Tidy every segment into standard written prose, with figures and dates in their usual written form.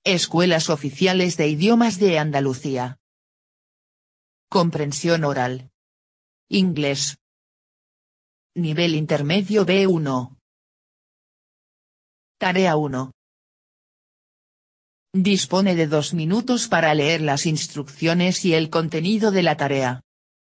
Escuelas oficiales de idiomas de Andalucía. Comprensión oral. Inglés. Nivel intermedio B1. Tarea 1. Dispone de 2 minutos para leer las instrucciones y el contenido de la tarea.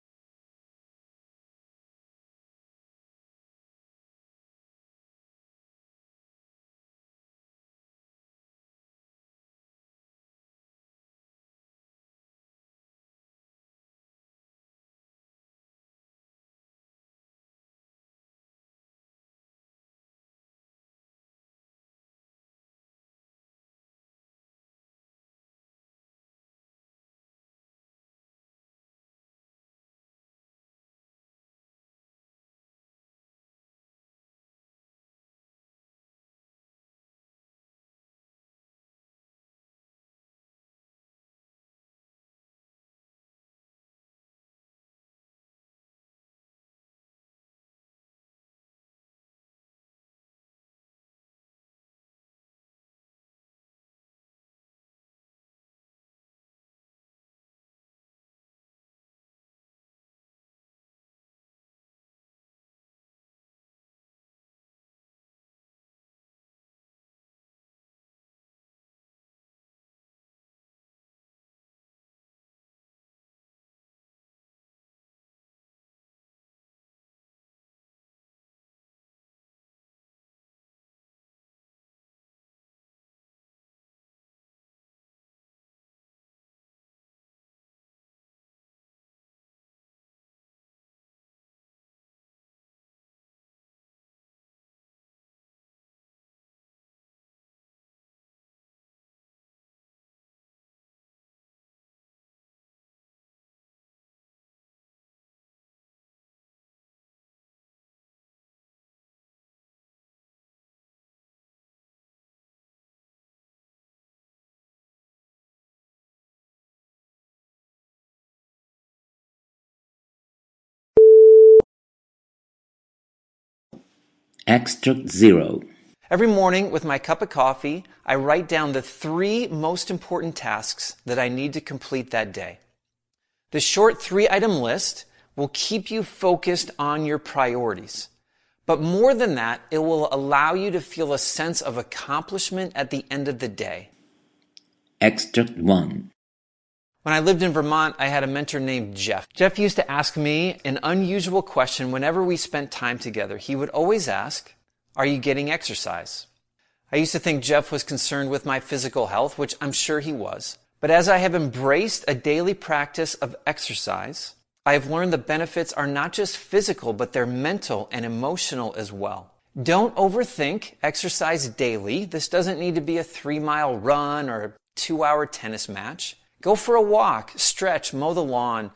Extract 0. Every morning with my cup of coffee, I write down the 3 most important tasks that I need to complete that day. The short 3-item list will keep you focused on your priorities. But more than that, it will allow you to feel a sense of accomplishment at the end of the day. Extract 1. When I lived in Vermont, I had a mentor named Jeff. Jeff used to ask me an unusual question whenever we spent time together. He would always ask, "Are you getting exercise?" I used to think Jeff was concerned with my physical health, which I'm sure he was. But as I have embraced a daily practice of exercise, I have learned the benefits are not just physical, but they're mental and emotional as well. Don't overthink exercise daily. This doesn't need to be a 3-mile run or a 2-hour tennis match. Go for a walk, stretch, mow the lawn.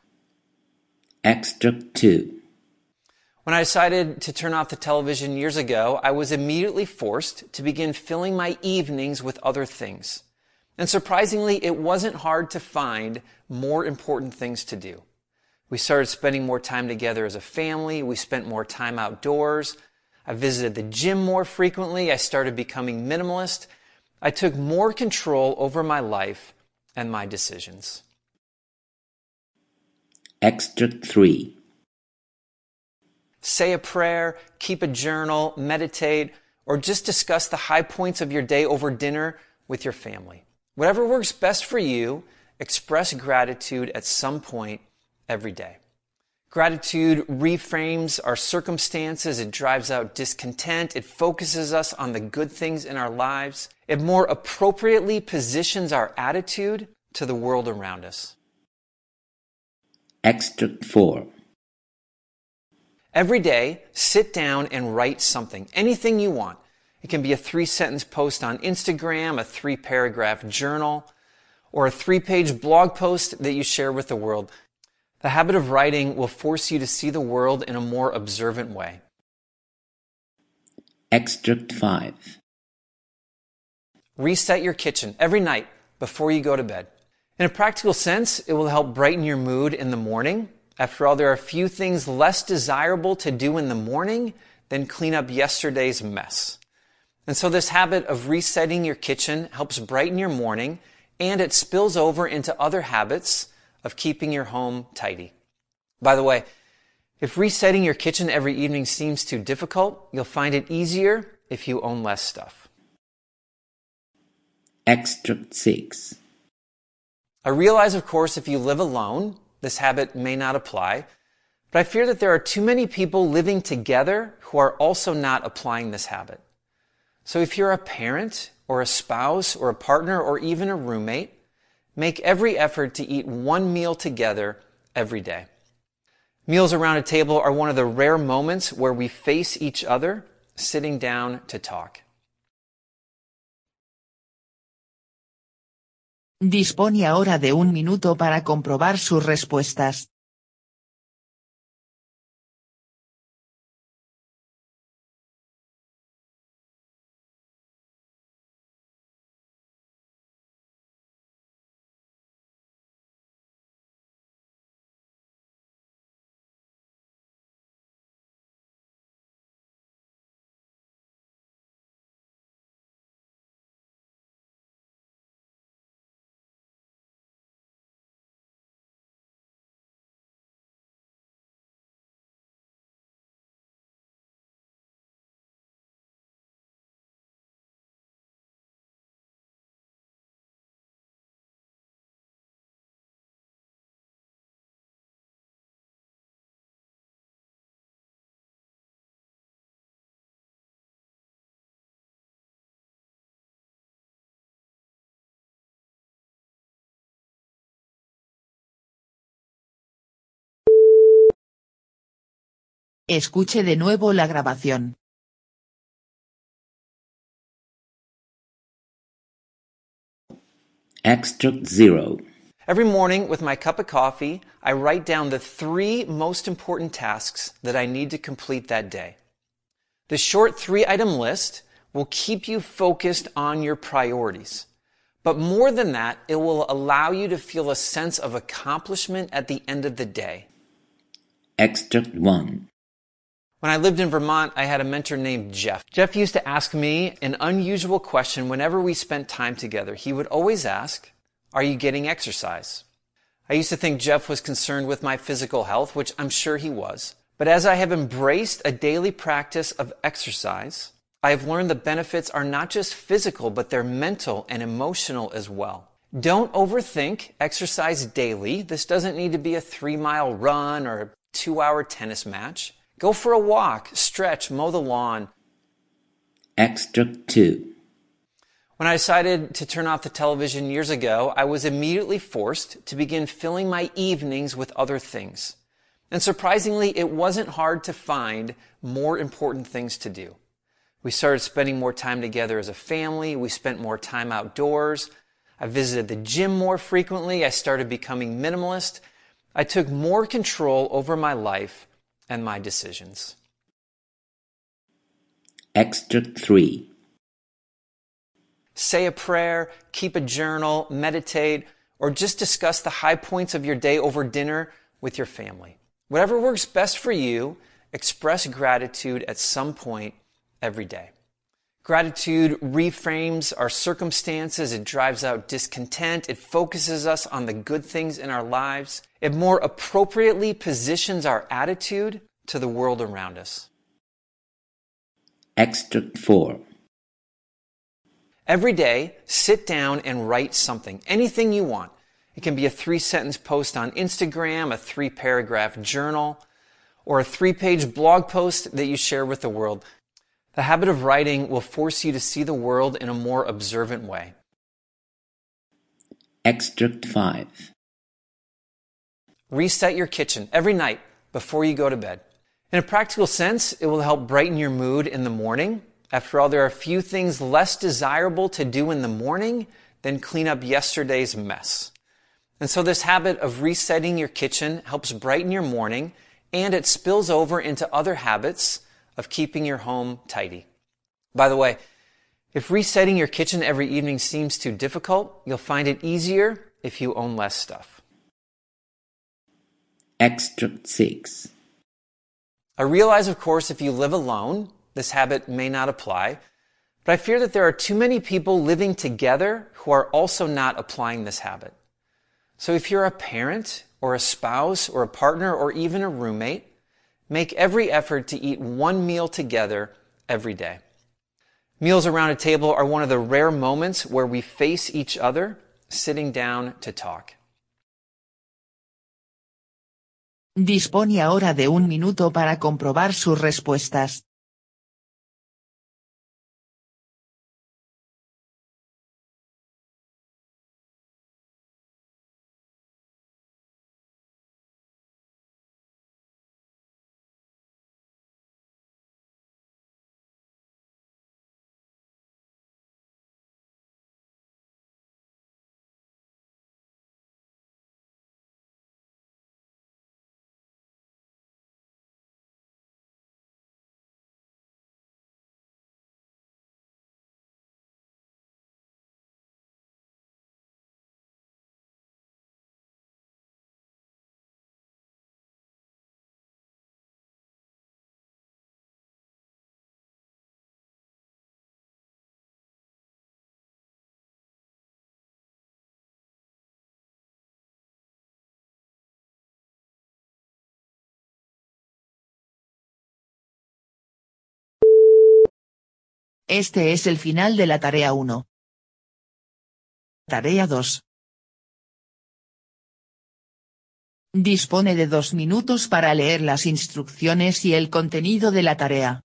Extract 2. When I decided to turn off the television years ago, I was immediately forced to begin filling my evenings with other things. And surprisingly, it wasn't hard to find more important things to do. We started spending more time together as a family. We spent more time outdoors. I visited the gym more frequently. I started becoming minimalist. I took more control over my life and my decisions. Extract 3. Say a prayer, keep a journal, meditate, or just discuss the high points of your day over dinner with your family. Whatever works best for you, express gratitude at some point every day. Gratitude reframes our circumstances. It drives out discontent. It focuses us on the good things in our lives. It more appropriately positions our attitude to the world around us. Extract 4. Every day, sit down and write something, anything you want. It can be a 3-sentence post on Instagram, a 3-paragraph journal, or a 3-page blog post that you share with the world. The habit of writing will force you to see the world in a more observant way. Extract 5. Reset your kitchen every night before you go to bed. In a practical sense, it will help brighten your mood in the morning. After all, there are few things less desirable to do in the morning than clean up yesterday's mess. And so this habit of resetting your kitchen helps brighten your morning, and it spills over into other habits of keeping your home tidy. By the way, if resetting your kitchen every evening seems too difficult, you'll find it easier if you own less stuff. Extract 6. I realize, of course, if you live alone, this habit may not apply, but I fear that there are too many people living together who are also not applying this habit. So if you're a parent or a spouse or a partner or even a roommate, make every effort to eat one meal together every day. Meals around a table are one of the rare moments where we face each other sitting down to talk. Dispone ahora de un minuto para comprobar sus respuestas. Escuche de nuevo la grabación. Extract 0. Every morning with my cup of coffee, I write down the 3 most important tasks that I need to complete that day. The short 3-item list will keep you focused on your priorities. But more than that, it will allow you to feel a sense of accomplishment at the end of the day. Extract 1. When I lived in Vermont, I had a mentor named Jeff. Jeff used to ask me an unusual question whenever we spent time together. He would always ask, "Are you getting exercise?" I used to think Jeff was concerned with my physical health, which I'm sure he was. But as I have embraced a daily practice of exercise, I have learned the benefits are not just physical, but they're mental and emotional as well. Don't overthink exercise daily. This doesn't need to be a 3-mile run or a 2-hour tennis match. Go for a walk, stretch, mow the lawn. Extract 2. When I decided to turn off the television years ago, I was immediately forced to begin filling my evenings with other things. And surprisingly, it wasn't hard to find more important things to do. We started spending more time together as a family. We spent more time outdoors. I visited the gym more frequently. I started becoming minimalist. I took more control over my life and my decisions. Extract 3. Say a prayer, keep a journal, meditate, or just discuss the high points of your day over dinner with your family. Whatever works best for you, express gratitude at some point every day. Gratitude reframes our circumstances. It drives out discontent. It focuses us on the good things in our lives. It more appropriately positions our attitude to the world around us. Extract 4. Every day, sit down and write something, anything you want. It can be a 3-sentence post on Instagram, a 3-paragraph journal, or a 3-page blog post that you share with the world. The habit of writing will force you to see the world in a more observant way. Extract 5. Reset your kitchen every night before you go to bed. In a practical sense, it will help brighten your mood in the morning. After all, there are few things less desirable to do in the morning than clean up yesterday's mess. And so this habit of resetting your kitchen helps brighten your morning, and it spills over into other habits of keeping your home tidy. By the way, if resetting your kitchen every evening seems too difficult, you'll find it easier if you own less stuff. Extract 6. I realize, of course, if you live alone, this habit may not apply, But I fear that there are too many people living together who are also not applying this habit. So if you're a parent or a spouse or a partner or even a roommate, make every effort to eat one meal together every day. Meals around a table are one of the rare moments where we face each other sitting down to talk. Dispone ahora de 1 minuto para comprobar sus respuestas. Este es el final de la tarea 1. Tarea 2. Dispone de 2 minutos para leer las instrucciones y el contenido de la tarea.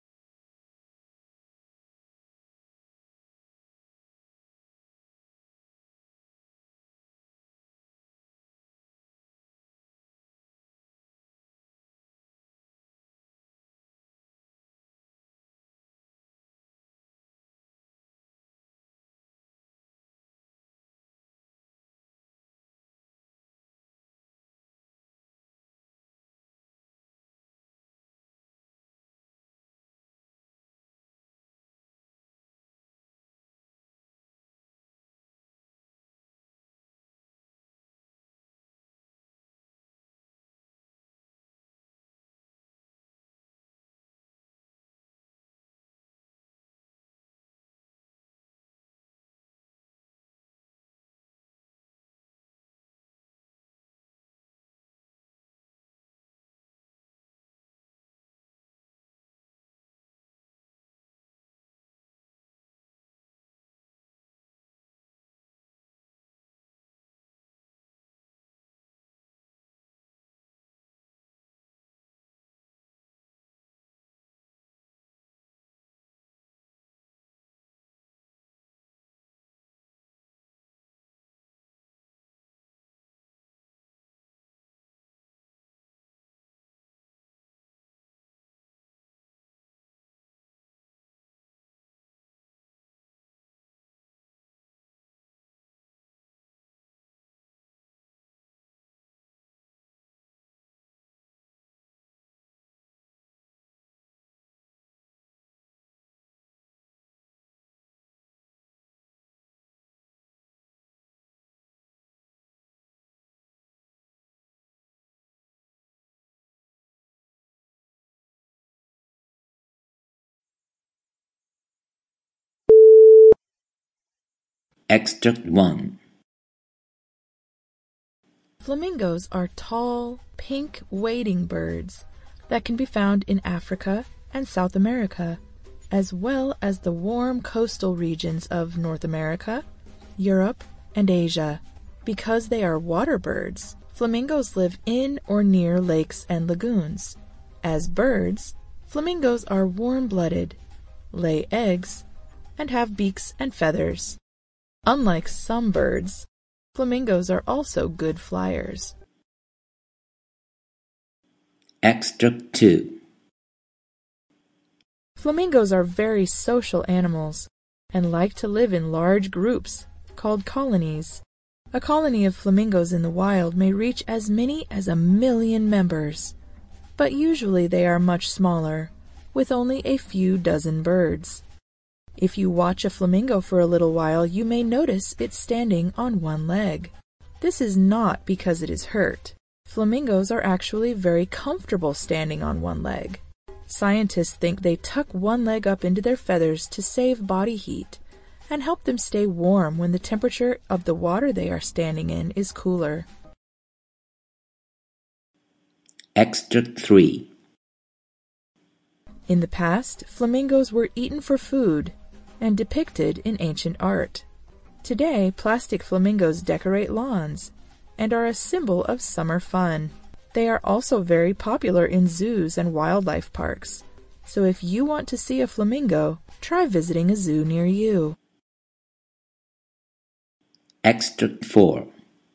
Extract 1. Flamingos are tall, pink wading birds that can be found in Africa and South America, as well as the warm coastal regions of North America, Europe, and Asia. Because they are water birds, flamingos live in or near lakes and lagoons. As birds, flamingos are warm-blooded, lay eggs, and have beaks and feathers. Unlike some birds, flamingos are also good flyers. Extract 2. Flamingos are very social animals and like to live in large groups called colonies. A colony of flamingos in the wild may reach as many as 1 million members, but usually they are much smaller, with only a few dozen birds. If you watch a flamingo for a little while, you may notice it standing on one leg. This is not because it is hurt. Flamingos are actually very comfortable standing on one leg. Scientists think they tuck one leg up into their feathers to save body heat and help them stay warm when the temperature of the water they are standing in is cooler. Extract 3. In the past, flamingos were eaten for food and depicted in ancient art. Today, plastic flamingos decorate lawns and are a symbol of summer fun. They are also very popular in zoos and wildlife parks. So if you want to see a flamingo, try visiting a zoo near you. Extract 4.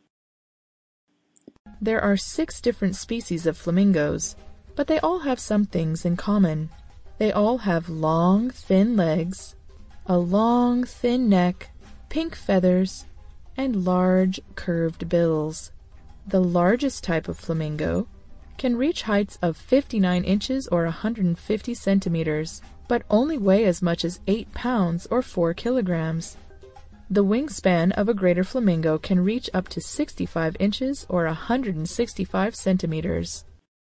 There are 6 different species of flamingos, but they all have some things in common. They all have long, thin legs, a long, thin neck, pink feathers, and large, curved bills. The largest type of flamingo can reach heights of 59 inches or 150 centimeters, but only weigh as much as 8 pounds or 4 kilograms. The wingspan of a greater flamingo can reach up to 65 inches or 165 centimeters.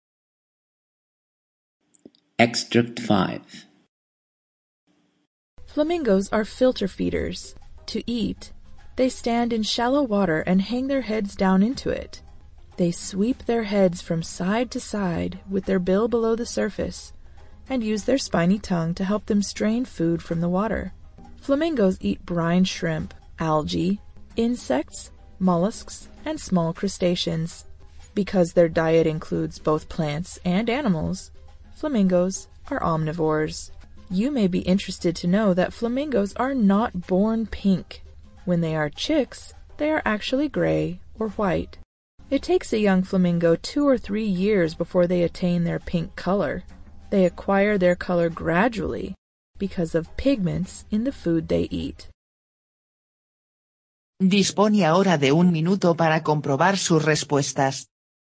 Extract 5. Flamingos are filter feeders. To eat, they stand in shallow water and hang their heads down into it. They sweep their heads from side to side with their bill below the surface and use their spiny tongue to help them strain food from the water. Flamingos eat brine shrimp, algae, insects, mollusks, and small crustaceans. Because their diet includes both plants and animals, flamingos are omnivores. You may be interested to know that flamingos are not born pink. When they are chicks, they are actually gray or white. It takes a young flamingo 2 or 3 years before they attain their pink color. They acquire their color gradually because of pigments in the food they eat. Dispone ahora de 1 minuto para comprobar sus respuestas.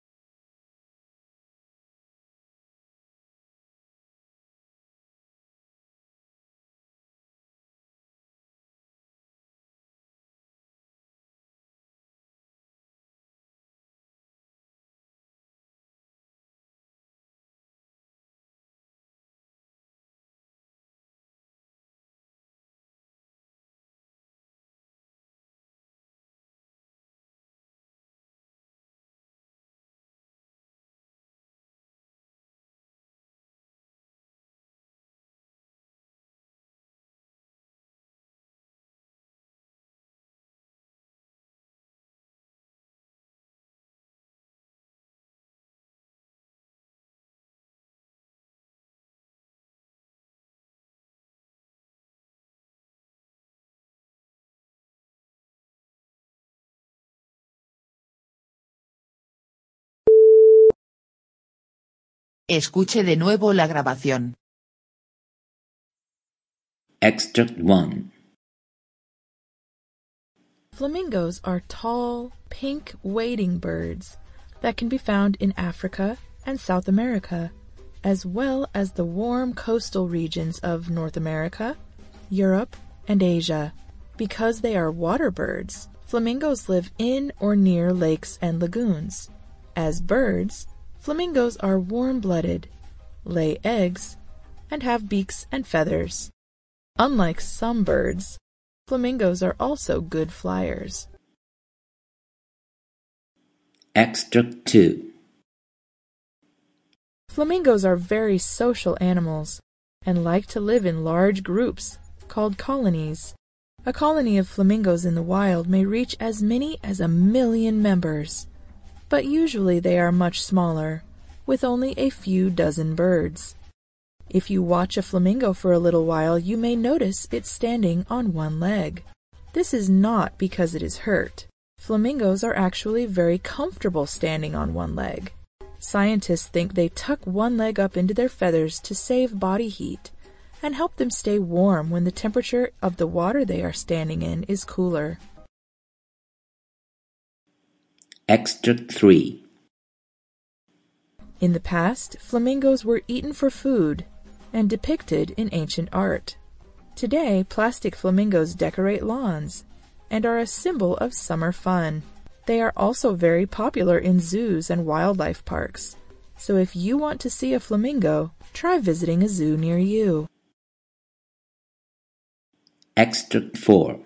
Escuche de nuevo la grabación. Extract 1. Flamingos are tall, pink wading birds that can be found in Africa and South America, as well as the warm coastal regions of North America, Europe, and Asia. Because they are water birds, flamingos live in or near lakes and lagoons. As birds, flamingos are warm-blooded, lay eggs, and have beaks and feathers. Unlike some birds, flamingos are also good flyers. Extract 2. Flamingos are very social animals and like to live in large groups called colonies. A colony of flamingos in the wild may reach as many as 1 million members, but usually they are much smaller, with only a few dozen birds. If you watch a flamingo for a little while, you may notice it standing on one leg. This is not because it is hurt. Flamingos are actually very comfortable standing on one leg. Scientists think they tuck one leg up into their feathers to save body heat and help them stay warm when the temperature of the water they are standing in is cooler. Extract 3. In the past, flamingos were eaten for food and depicted in ancient art. Today, plastic flamingos decorate lawns and are a symbol of summer fun. They are also very popular in zoos and wildlife parks. So if you want to see a flamingo, try visiting a zoo near you. Extract 4.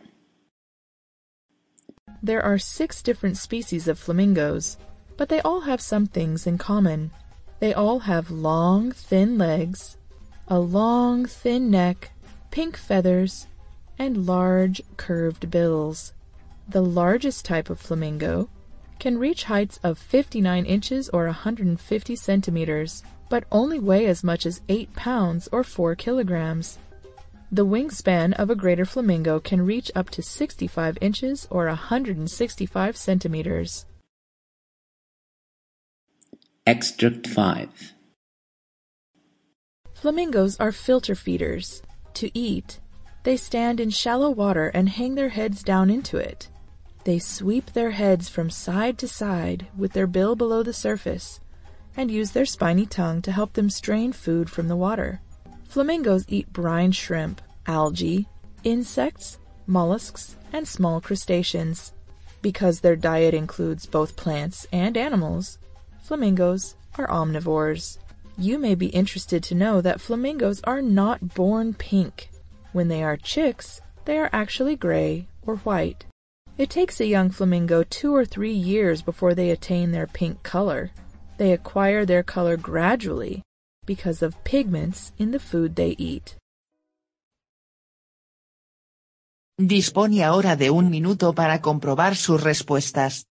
There are 6 different species of flamingos, but they all have some things in common. They all have long, thin legs, a long, thin neck, pink feathers, and large, curved bills. The largest type of flamingo can reach heights of 59 inches or 150 centimeters, but only weigh as much as 8 pounds or 4 kilograms. The wingspan of a greater flamingo can reach up to 65 inches or 165 centimeters. Extract 5. Flamingos are filter feeders. To eat, they stand in shallow water and hang their heads down into it. They sweep their heads from side to side with their bill below the surface and use their spiny tongue to help them strain food from the water. Flamingos eat brine shrimp, algae, insects, mollusks, and small crustaceans. Because their diet includes both plants and animals, flamingos are omnivores. You may be interested to know that flamingos are not born pink. When they are chicks, they are actually gray or white. It takes a young flamingo 2 or 3 years before they attain their pink color. They acquire their color gradually because of pigments in the food they eat. Dispone ahora de 1 minuto para comprobar sus respuestas.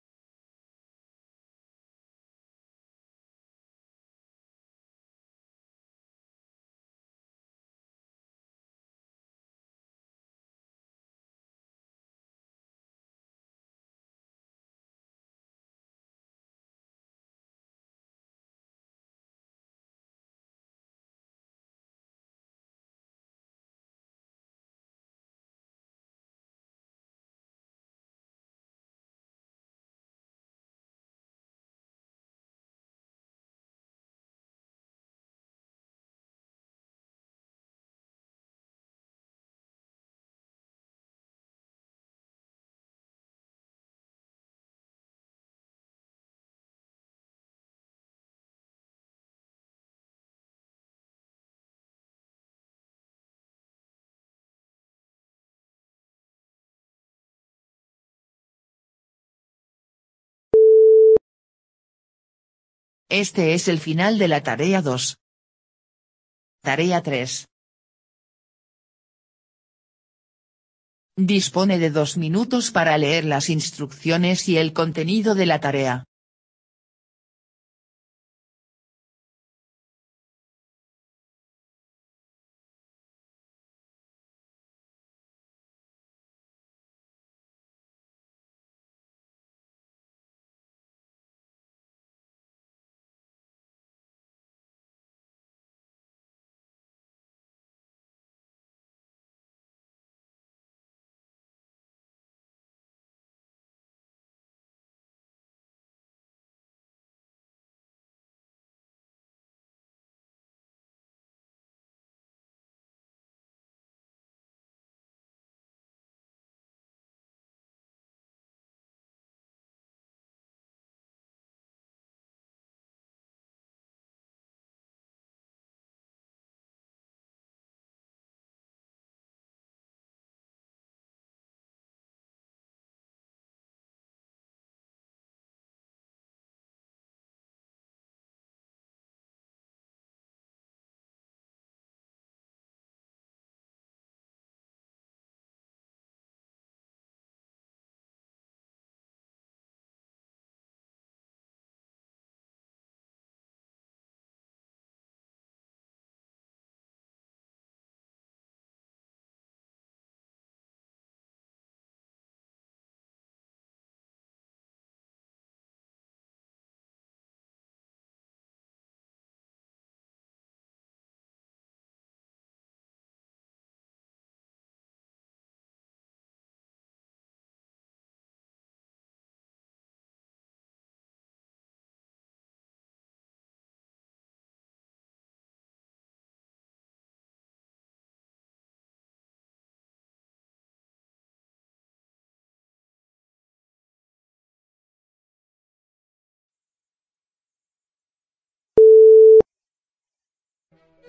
Este es el final de la tarea 2. Tarea 3. Dispone de 2 minutos para leer las instrucciones y el contenido de la tarea.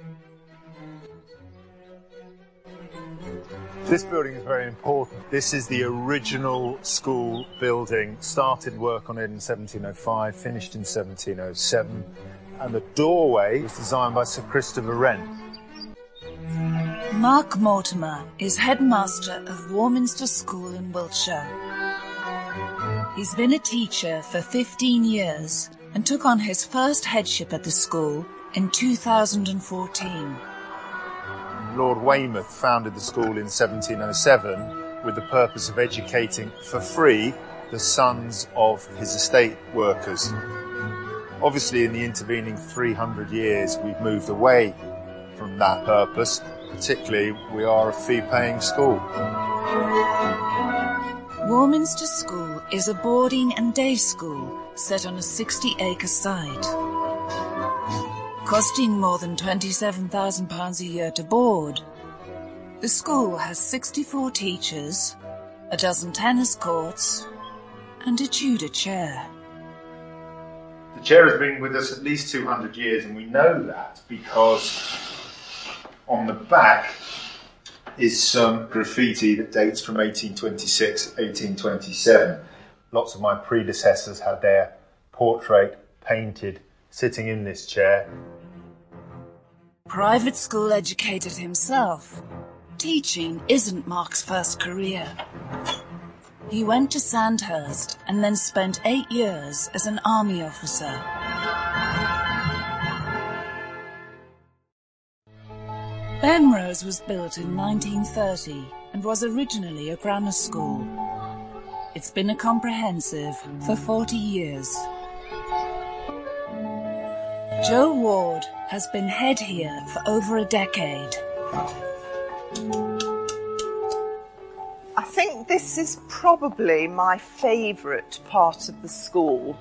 This building is very important. This is the original school building. Started work on it in 1705, finished in 1707. And the doorway was designed by Sir Christopher Wren. Mark Mortimer is headmaster of Warminster School in Wiltshire. He's been a teacher for 15 years and took on his first headship at the school in 2014. Lord Weymouth founded the school in 1707 with the purpose of educating for free the sons of his estate workers. Obviously, in the intervening 300 years, we've moved away from that purpose. Particularly, we are a fee-paying school. Warminster School is a boarding and day school set on a 60-acre site. Costing more than £27,000 a year to board. The school has 64 teachers, a dozen tennis courts, and a Tudor chair. The chair has been with us at least 200 years, and we know that because on the back is some graffiti that dates from 1826, 1827. Lots of my predecessors had their portrait painted sitting in this chair. Private school educated himself, teaching isn't Mark's first career. He went to Sandhurst and then spent 8 years as an army officer. Bemrose was built in 1930 and was originally a grammar school. It's been a comprehensive for 40 years. Joe Ward has been head here for over a decade. I think this is probably my favourite part of the school.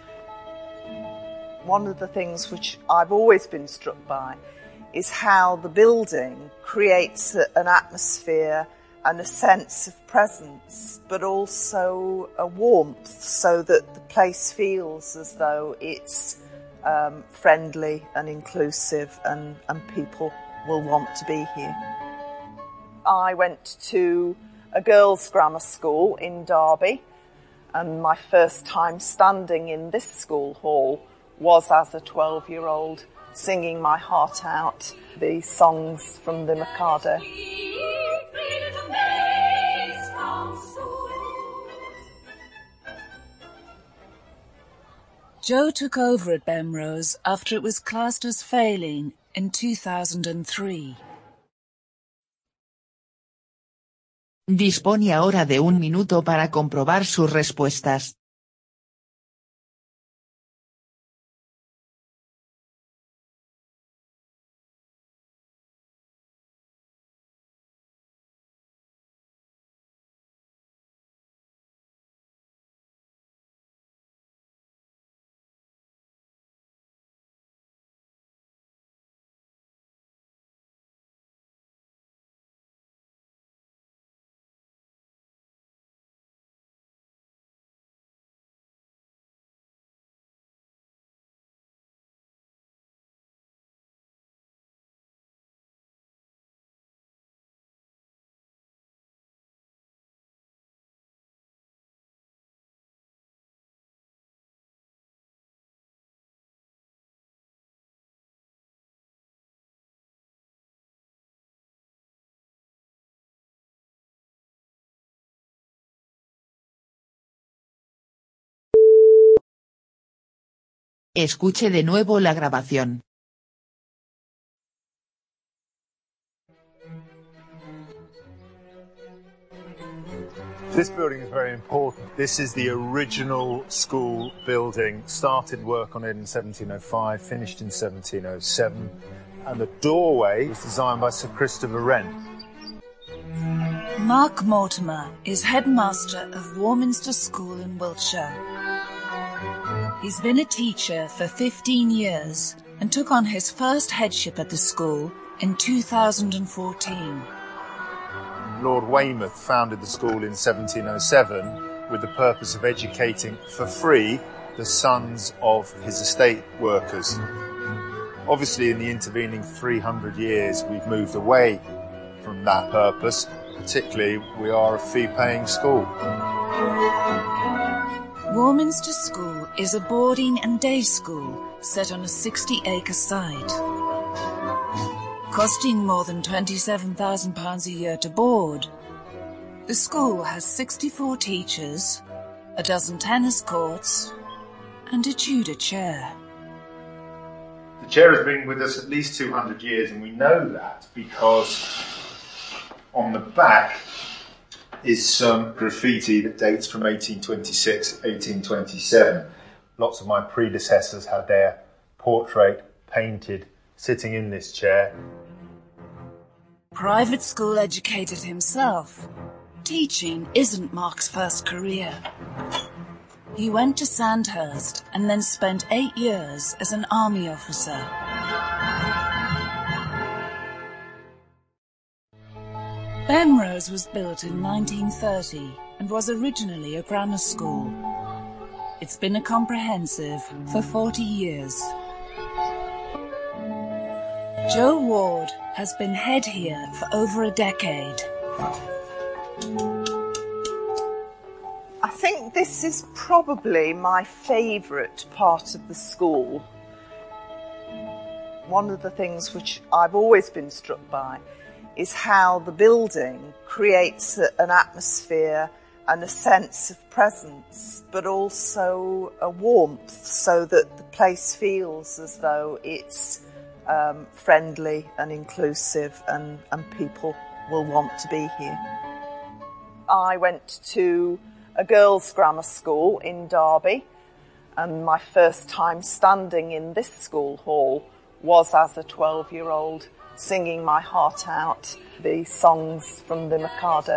One of the things which I've always been struck by is how the building creates an atmosphere and a sense of presence, but also a warmth, so that the place feels as though it's friendly and inclusive, and people will want to be here. I went to a girls' grammar school in Derby, and my first time standing in this school hall was as a 12-year-old, singing my heart out, the songs from the Mikado. Joe took over at Bemrose after it was classed as failing in 2003. Dispone ahora de 1 minuto para comprobar sus respuestas. Escuche de nuevo la grabación. This building is very important. This is the original school building. Started work on it in 1705, finished in 1707. And the doorway was designed by Sir Christopher Wren. Mark Mortimer is headmaster of Warminster School in Wiltshire. He's been a teacher for 15 years and took on his first headship at the school in 2014. Lord Weymouth founded the school in 1707 with the purpose of educating for free the sons of his estate workers. Obviously, in the intervening 300 years, we've moved away from that purpose. Particularly, we are a fee-paying school. Warminster School is a boarding and day school set on a 60-acre site. Costing more than £27,000 a year to board, the school has 64 teachers, a dozen tennis courts, and a Tudor chair. The chair has been with us at least 200 years, and we know that because on the back is some graffiti that dates from 1826, 1827. Lots of my predecessors had their portrait painted sitting in this chair. Private school educated himself, teaching isn't Mark's first career. He went to Sandhurst and then spent 8 years as an army officer. Bemrose was built in 1930 and was originally a grammar school. It's been a comprehensive for 40 years. Joe Ward has been head here for over a decade. I think this is probably my favourite part of the school. One of the things which I've always been struck by is how the building creates an atmosphere and a sense of presence, but also a warmth, so that the place feels as though it's friendly and inclusive, and people will want to be here. I went to a girls' grammar school in Derby, and my first time standing in this school hall was as a 12-year-old, singing my heart out, the songs from the Mikado.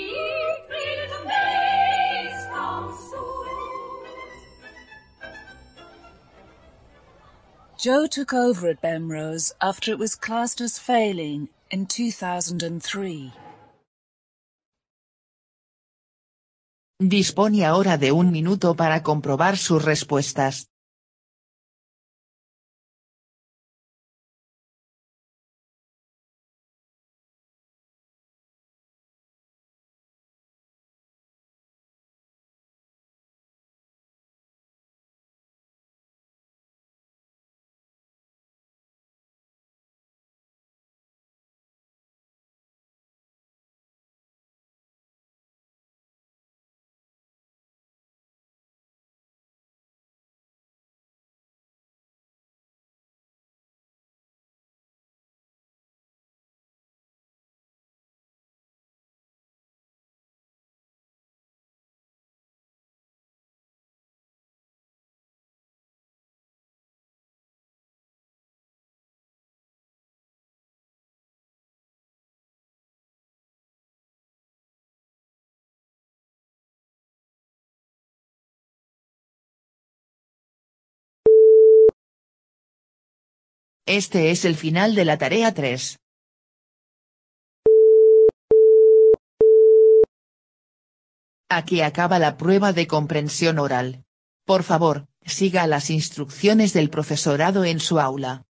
Joe took over at Bemrose after it was classed as failing in 2003. Dispone ahora de 1 minuto para comprobar sus respuestas. Este es el final de la tarea 3. Aquí acaba la prueba de comprensión oral. Por favor, siga las instrucciones del profesorado en su aula.